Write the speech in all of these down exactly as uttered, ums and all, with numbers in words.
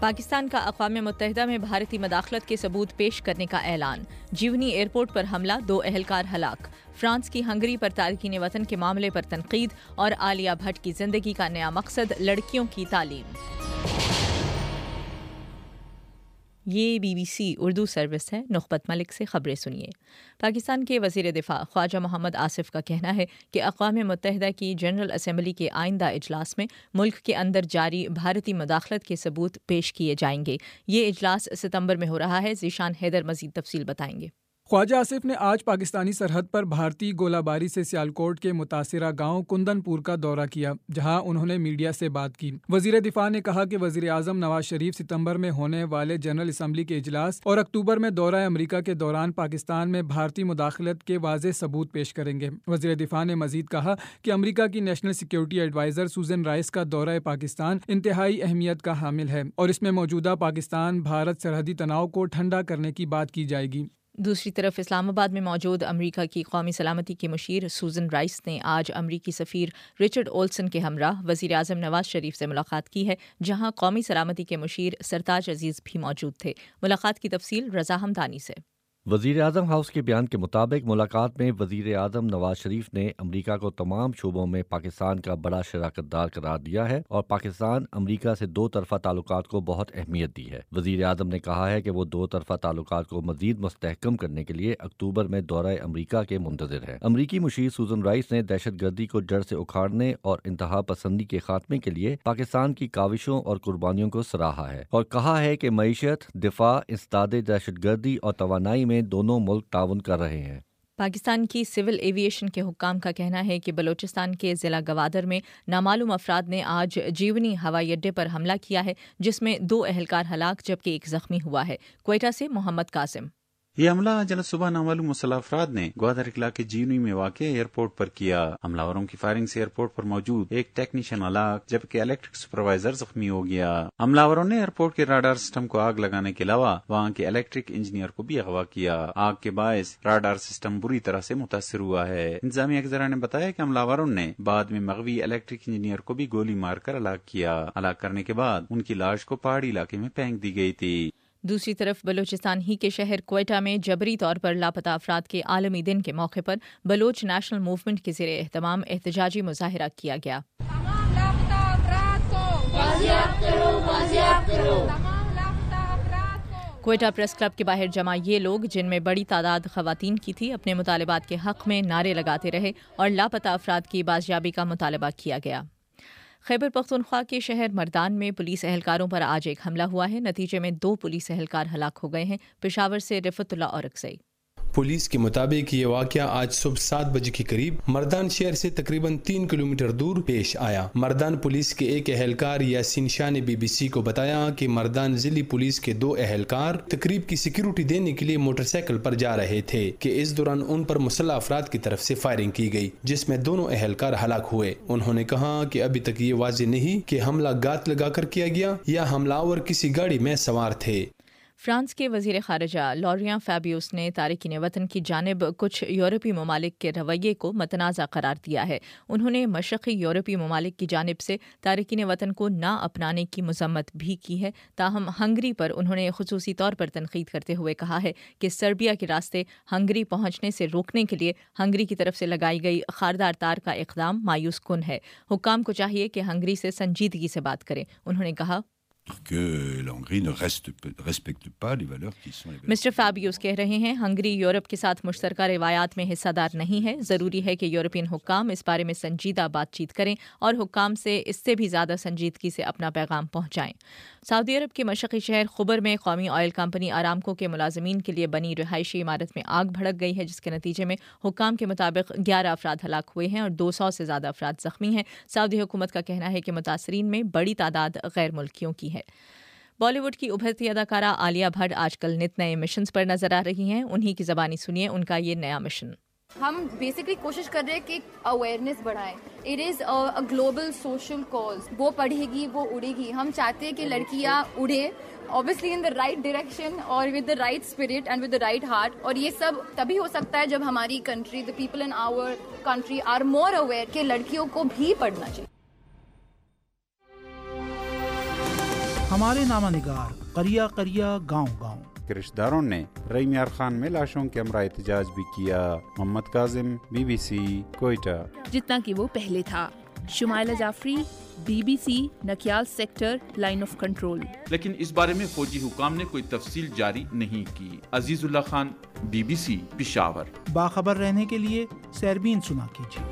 پاکستان کا اقوام متحدہ میں بھارتی مداخلت کے ثبوت پیش کرنے کا اعلان۔ جیونی ایئرپورٹ پر حملہ، دو اہلکار ہلاک۔ فرانس کی ہنگری پر تارکین وطن کے معاملے پر تنقید اور عالیہ بھٹ کی زندگی کا نیا مقصد لڑکیوں کی تعلیم۔ یہ B B C Urdu service ہے۔ نخبت ملک سے خبریں سنیے۔ پاکستان کے وزیر دفاع خواجہ محمد آصف کا کہنا ہے کہ اقوام متحدہ کی جنرل اسمبلی کے آئندہ اجلاس میں ملک کے اندر جاری بھارتی مداخلت کے ثبوت پیش کیے جائیں گے۔ یہ اجلاس ستمبر میں ہو رہا ہے۔ ذیشان حیدر مزید تفصیل بتائیں گے۔ خواجہ آصف نے آج پاکستانی سرحد پر بھارتی گولہ باری سے سیالکوٹ کے متاثرہ گاؤں کندن پور کا دورہ کیا، جہاں انہوں نے میڈیا سے بات کی۔ وزیر دفاع نے کہا کہ وزیر اعظم نواز شریف ستمبر میں ہونے والے جنرل اسمبلی کے اجلاس اور اکتوبر میں دورہ امریکہ کے دوران پاکستان میں بھارتی مداخلت کے واضح ثبوت پیش کریں گے۔ وزیر دفاع نے مزید کہا کہ امریکہ کی national security adviser Susan Rice کا دورہ پاکستان انتہائی اہمیت کا حامل ہے اور اس میں موجودہ پاکستان بھارت سرحدی تناؤ کو ٹھنڈا کرنے کی بات کی جائے گی۔ دوسری طرف اسلام آباد میں موجود امریکہ کی قومی سلامتی کی مشیر سوزن رائس نے آج امریکی سفیر رچرڈ اولسن کے ہمراہ وزیر اعظم نواز شریف سے ملاقات کی ہے، جہاں قومی سلامتی کے مشیر سرتاج عزیز بھی موجود تھے۔ ملاقات کی تفصیل رضا ہمدانی سے۔ وزیر اعظم ہاؤس کے بیان کے مطابق ملاقات میں وزیر اعظم نواز شریف نے امریکہ کو تمام شعبوں میں پاکستان کا بڑا شراکت دار قرار دیا ہے اور پاکستان امریکہ سے دو طرفہ تعلقات کو بہت اہمیت دی ہے۔ وزیر اعظم نے کہا ہے کہ وہ دو طرفہ تعلقات کو مزید مستحکم کرنے کے لیے اکتوبر میں دورہ امریکہ کے منتظر ہے۔ امریکی مشیر سوزن رائس نے دہشت گردی کو جڑ سے اکھاڑنے اور انتہا پسندی کے خاتمے کے لیے پاکستان کی کاوشوں اور قربانیوں کو سراہا ہے اور کہا ہے کہ معیشت، دفاع، انسداد دہشت گردی اور توانائی میں دونوں ملک تعاون کر رہے ہیں۔ پاکستان کی سول ایویشن کے حکام کا کہنا ہے کہ بلوچستان کے ضلع گوادر میں نامعلوم افراد نے آج جیونی ہوائی اڈے پر حملہ کیا ہے، جس میں دو اہلکار ہلاک جبکہ ایک زخمی ہوا ہے۔ کوئٹہ سے محمد قاسم۔ یہ حملہ آج صبح نامعلوم مسلح افراد نے گوادر اضلاع کے جیونی میں واقع ایئرپورٹ پر کیا۔ حملہ آوروں کی فائرنگ سے ایئرپورٹ پر موجود ایک ٹیکنیشین ہلاک جبکہ الیکٹرک سپروائزر زخمی ہو گیا۔ حملہ آوروں نے ایئرپورٹ کے راڈار سسٹم کو آگ لگانے کے علاوہ وہاں کے الیکٹرک انجینئر کو بھی اغوا کیا۔ آگ کے باعث راڈار سسٹم بری طرح سے متاثر ہوا ہے۔ انتظامیہ کے ذرائع نے بتایا کہ حملہ آوروں نے بعد میں مغوی الیکٹرک انجینئر کو بھی گولی مار کر ہلاک کیا۔ ہلاک کرنے کے بعد ان کی لاش کو پہاڑی علاقے میں پھینک دی گئی تھی۔ دوسری طرف بلوچستان ہی کے شہر کوئٹہ میں جبری طور پر لاپتہ افراد کے عالمی دن کے موقع پر بلوچ نیشنل موومنٹ کے زیر اہتمام احتجاجی مظاہرہ کیا گیا۔ تمام لاپتہ افراد کو بازیاب کرو، بازیاب کرو۔ تمام لاپتہ افراد کو۔ کوئٹہ پریس کلب کے باہر جمع یہ لوگ، جن میں بڑی تعداد خواتین کی تھی، اپنے مطالبات کے حق میں نعرے لگاتے رہے اور لاپتہ افراد کی بازیابی کا مطالبہ کیا گیا۔ خیبر پختونخوا کے شہر مردان میں پولیس اہلکاروں پر آج ایک حملہ ہوا ہے، نتیجے میں دو پولیس اہلکار ہلاک ہو گئے ہیں۔ پشاور سے رفت اللہ اورکزئی۔ پولیس کے مطابق یہ واقعہ آج صبح سات بجے کے قریب مردان شہر سے تقریباً تین کلومیٹر دور پیش آیا۔ مردان پولیس کے ایک اہلکار یاسین شاہ نے بی بی سی کو بتایا کہ مردان ضلعی پولیس کے دو اہلکار تقریب کی سیکیورٹی دینے کے لیے موٹر سائیکل پر جا رہے تھے کہ اس دوران ان پر مسلح افراد کی طرف سے فائرنگ کی گئی، جس میں دونوں اہلکار ہلاک ہوئے۔ انہوں نے کہا کہ ابھی تک یہ واضح نہیں کہ حملہ گات لگا کر کیا گیا یا حملہ آور کسی گاڑی میں سوار تھے۔ فرانس کے وزیر خارجہ لوریان فیبیوس نے تارکین وطن کی جانب کچھ یورپی ممالک کے رویے کو متنازع قرار دیا ہے۔ انہوں نے مشرقی یورپی ممالک کی جانب سے تارکین وطن کو نہ اپنانے کی مذمت بھی کی ہے، تاہم ہنگری پر انہوں نے خصوصی طور پر تنقید کرتے ہوئے کہا ہے کہ سربیا کے راستے ہنگری پہنچنے سے روکنے کے لیے ہنگری کی طرف سے لگائی گئی خاردار تار کا اقدام مایوس کن ہے۔ حکام کو چاہیے کہ ہنگری سے سنجیدگی سے بات کریں۔ انہوں نے کہا مسٹر فیبیوس کہہ رہے ہیں ہنگری یورپ کے ساتھ مشترکہ روایات میں حصہ دار نہیں ہے۔ ضروری ہے کہ یورپین حکام اس بارے میں سنجیدہ بات چیت کریں اور حکام سے اس سے بھی زیادہ سنجیدگی سے اپنا پیغام پہنچائیں۔ سعودی عرب کے مشرقی شہر خبر میں قومی آئل کمپنی آرامکو کے ملازمین کے لیے بنی رہائشی عمارت میں آگ بھڑک گئی ہے، جس کے نتیجے میں حکام کے مطابق گیارہ افراد ہلاک ہوئے ہیں اور دو سو سے زیادہ افراد زخمی ہیں۔ سعودی حکومت کا کہنا ہے کہ متاثرین میں بڑی تعداد غیر ملکیوں کی ہے۔ بالی ووڈ کی ابھرتی اداکارہ عالیہ بھٹ آج کل نت نئے مشنز پر نظر آ رہی ہیں۔ انہی کی زبانی سنیے ان کا یہ نیا مشن۔ ہم بیسکلی کوشش کر رہے ہیں کہ اویئرنیس بڑھائیں۔ It is a global social cause. وہ پڑھے گی وہ اڑے گی۔ ہم چاہتے ہیں کہ لڑکیاں اڑے، obviously in the right direction اور with the right spirit and with the right heart، اور یہ سب تبھی ہو سکتا ہے جب ہماری country, the people in our country are more aware کہ لڑکیوں کو بھی پڑھنا چاہیے۔ ہمارے نامہ نگار قریہ قریہ گاؤں گاؤں کے رشتہ داروں نے رحیم یار خان میں لاشوں کے ہمراہ احتجاج بھی کیا. Muhammad Kazim, B B C, Quetta. جتنا کہ وہ پہلے تھا. Shumaila Jafri, B B C, Nakyal sector, line of control. لیکن اس بارے میں فوجی حکام نے کوئی تفصیل جاری نہیں کی. Aziz Ullah Khan, B B C, Peshawar. باخبر رہنے کے لیے سیربین سنا کیجیے.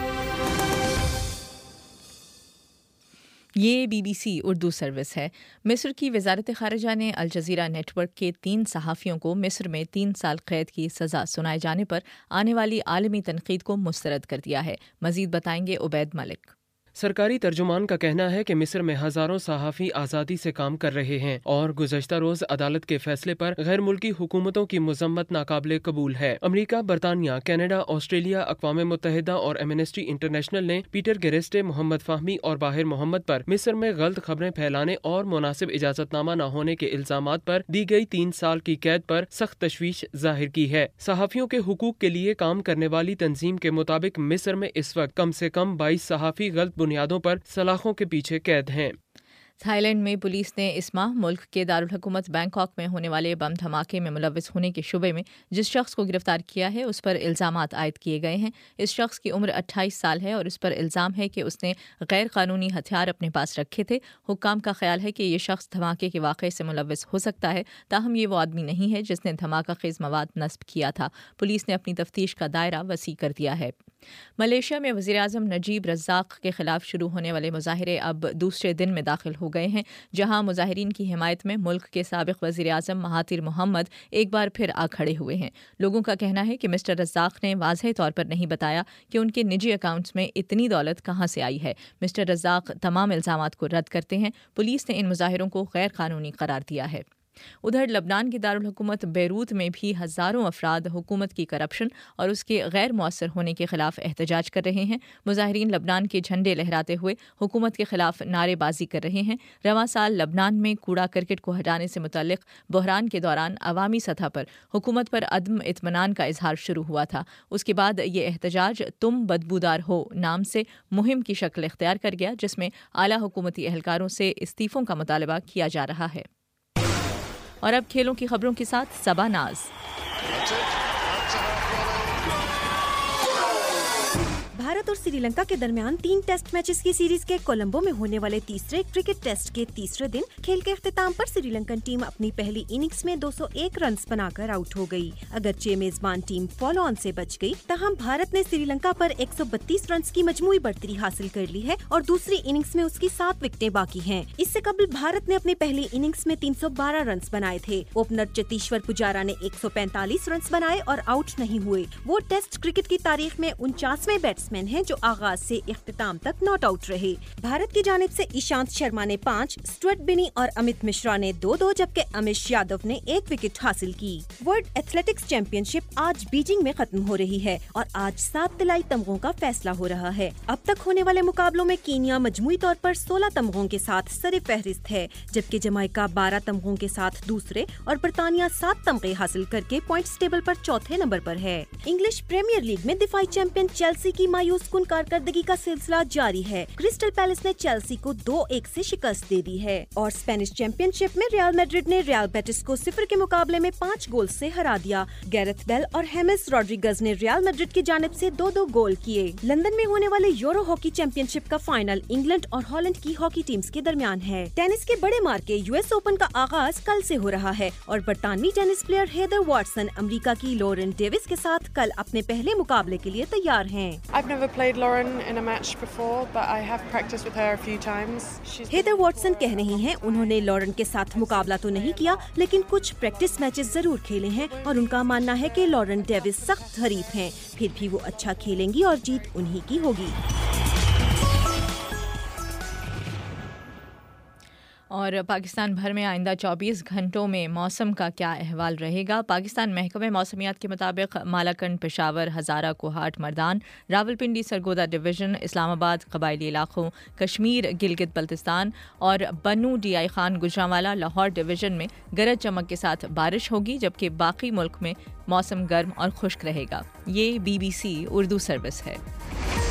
یہ B B C Urdu service ہے. مصر کی وزارت خارجہ نے الجزیرہ نیٹ ورک کے تین صحافیوں کو مصر میں تین سال قید کی سزا سنائے جانے پر آنے والی عالمی تنقید کو مسترد کر دیا ہے. مزید بتائیں گے عبید ملک. سرکاری ترجمان کا کہنا ہے کہ مصر میں ہزاروں صحافی آزادی سے کام کر رہے ہیں اور گزشتہ روز عدالت کے فیصلے پر غیر ملکی حکومتوں کی مذمت ناقابل قبول ہے. امریکہ، برطانیہ، کینیڈا، آسٹریلیا، اقوام متحدہ اور ایمنسٹی انٹرنیشنل نے پیٹر گیرسٹے، محمد فہمی اور باہر محمد پر مصر میں غلط خبریں پھیلانے اور مناسب اجازت نامہ نہ ہونے کے الزامات پر دی گئی تین سال کی قید پر سخت تشویش ظاہر کی ہے. صحافیوں کے حقوق کے لیے کام کرنے والی تنظیم کے مطابق مصر میں اس وقت کم سے کم بائیس صحافی غلط بنیادوں پر سلاخوں کے پیچھے قید ہیں. تھائی لینڈ میں پولیس نے اس ماہ ملک کے دارالحکومت بینکاک میں ہونے والے بم دھماکے میں ملوث ہونے کے شبے میں جس شخص کو گرفتار کیا ہے اس پر الزامات عائد کیے گئے ہیں. اس شخص کی عمر اٹھائیس سال ہے اور اس پر الزام ہے کہ اس نے غیر قانونی ہتھیار اپنے پاس رکھے تھے. حکام کا خیال ہے کہ یہ شخص دھماکے کے واقعے سے ملوث ہو سکتا ہے، تاہم یہ وہ آدمی نہیں ہے جس نے دھماکہ خیز مواد نصب کیا تھا. پولیس نے اپنی تفتیش کا دائرہ وسیع کر دیا ہے. ملیشیا میں وزیراعظم نجیب رزاق کے خلاف شروع ہونے والے مظاہرے اب دوسرے دن میں داخل ہو گئے ہیں، جہاں مظاہرین کی حمایت میں ملک کے سابق وزیراعظم مہاتیر محمد ایک بار پھر آ کھڑے ہوئے ہیں. لوگوں کا کہنا ہے کہ مسٹر رزاق نے واضح طور پر نہیں بتایا کہ ان کے نجی اکاؤنٹس میں اتنی دولت کہاں سے آئی ہے. مسٹر رزاق تمام الزامات کو رد کرتے ہیں. پولیس نے ان مظاہروں کو غیر قانونی قرار دیا ہے. ادھر لبنان کی دارالحکومت بیروت میں بھی ہزاروں افراد حکومت کی کرپشن اور اس کے غیر مؤثر ہونے کے خلاف احتجاج کر رہے ہیں. مظاہرین لبنان کے جھنڈے لہراتے ہوئے حکومت کے خلاف نعرے بازی کر رہے ہیں. رواں سال لبنان میں کوڑا کرکٹ کو ہٹانے سے متعلق بحران کے دوران عوامی سطح پر حکومت پر عدم اطمینان کا اظہار شروع ہوا تھا. اس کے بعد یہ احتجاج تم بدبودار ہو نام سے مہم کی شکل اختیار کر گیا، جس میں اعلیٰ حکومتی اہلکاروں سے استعفوں کا مطالبہ کیا جا رہا ہے. اور اب کھیلوں کی خبروں کے ساتھ صبا ناز. بھارت اور سری لنکا کے درمیان تین ٹیسٹ میچز کی سیریز کے کولمبو میں ہونے والے تیسرے کرکٹ ٹیسٹ کے تیسرے دن کھیل کے اختتام پر سری لنکن ٹیم اپنی پہلی اننگز میں دو سو ایک رنز بنا کر آؤٹ ہو گئی. اگرچہ میزبان ٹیم فالو آن سے بچ گئی، تاہم بھارت نے سری لنکا پر ایک سو بتیس رنز کی مجموعی برتری حاصل کر لی ہے اور دوسری اننگز میں اس کی سات وکٹیں باقی ہیں. اس سے قبل بھارت نے اپنی پہلی اننگز میں تین سو بارہ رنز بنائے تھے. اوپنر چتیشور پجارا نے ایک سو پینتالیس رنز بنائے اور آؤٹ نہیں ہوئے. وہ ٹیسٹ کرکٹ کی تاریخ میں انچاسویں بیٹسمین ہیں جو آغاز سے اختتام تک ناٹ آؤٹ رہے. بھارت کی جانب سے ایشانت شرما نے پانچ، اسٹوارٹ بنی اور امت مشرا نے دو دو جبکہ امیش یادو نے ایک وکٹ حاصل کی. ورلڈ ایتھلیٹکس چیمپئن شپ آج بیجنگ میں ختم ہو رہی ہے اور آج سات طلائی تمغوں کا فیصلہ ہو رہا ہے. اب تک ہونے والے مقابلوں میں کینیا مجموعی طور پر سولہ تمغوں کے ساتھ سر فہرست ہے، جبکہ جمائیکا بارہ تمغوں کے ساتھ دوسرے اور برطانیہ سات تمغے حاصل کر کے پوائنٹس ٹیبل پر چوتھے نمبر پر ہے. انگلش پریمیئر لیگ میں دفاعی چیمپئن چیلسی کی مایوس کن کارکردگی کا سلسلہ جاری ہے. کرسٹل پیلس نے چیلسی کو دو ایک سے شکست دے دی ہے اور اسپینش چیمپئن شپ میں ریال میڈرڈ نے ریال بیٹس کو صفر کے مقابلے میں پانچ گول سے ہرا دیا. گیرتھ بیل اور ہیمس روڈریگز نے ریال میڈرڈ کی جانب سے دو دو گول کیے. لندن میں ہونے والے یورو ہاکی چیمپئن شپ کا فائنل انگلینڈ اور ہالینڈ کی ہاکی ٹیمز کے درمیان ہے. ٹینس کے بڑے مارکے یو ایس اوپن کا آغاز کل سے ہو رہا ہے اور برطانوی ٹینس پلیئر ہیدر واٹسن امریکہ کی لورن ڈیوس کے ساتھ کل اپنے پہلے مقابلے کے لیے تیار ہیں. ہیدر واٹسن کہہ رہی ہیں انہوں نے لورن کے ساتھ مقابلہ تو نہیں کیا لیکن کچھ پریکٹس میچز ضرور کھیلے ہیں اور ان کا ماننا ہے کہ لورن ڈیوس سخت حریف ہیں، پھر بھی وہ اچھا کھیلیں گی اور جیت انہی کی ہوگی. اور پاکستان بھر میں آئندہ چوبیس گھنٹوں میں موسم کا کیا احوال رہے گا؟ پاکستان محکمہ موسمیات کے مطابق مالاکنڈ، پشاور، ہزارہ، کوہاٹ، مردان، راولپنڈی، سرگودا ڈویژن، اسلام آباد، قبائلی علاقوں، کشمیر، گلگت بلتستان اور Bannu D I Khan, Gujranwala, Lahore division میں گرج چمک کے ساتھ بارش ہوگی، جبکہ باقی ملک میں موسم گرم اور خشک رہے گا. یہ B B C Urdu service ہے.